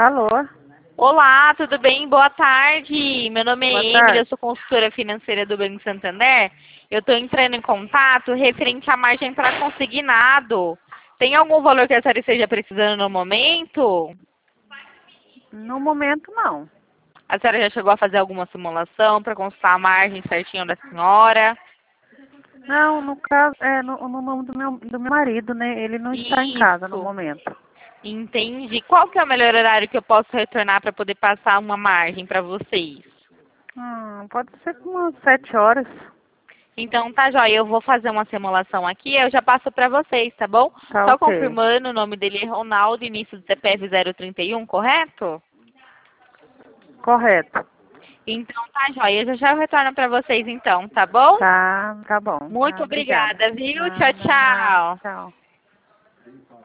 Alô? Olá, tudo bem? Boa tarde. Meu nome é Boa Emily, tarde. eu sou consultora financeira do Banco Santander. Eu estou entrando em contato referente à margem para consignado. Tem algum valor que a senhora esteja precisando no momento? No momento, não. A senhora já chegou a fazer alguma simulação para consultar a margem certinho da senhora? Não, no caso, no nome do meu marido, né? Ele não está em casa no Isso, momento. entendi. Qual que é o melhor horário que eu posso retornar para poder passar uma margem para vocês? Pode ser com umas 7 horas. Então tá joia, eu vou fazer uma simulação aqui, eu já passo para vocês, tá bom? Tá Só ok. confirmando, o nome dele é Ronaldo, início do CPF 031, correto? Correto. Então tá joia, eu já retorno para vocês então, tá bom? Tá bom. Muito Tá, obrigada. obrigada, viu? Tchau, Nada, nada. tchau. Tchau.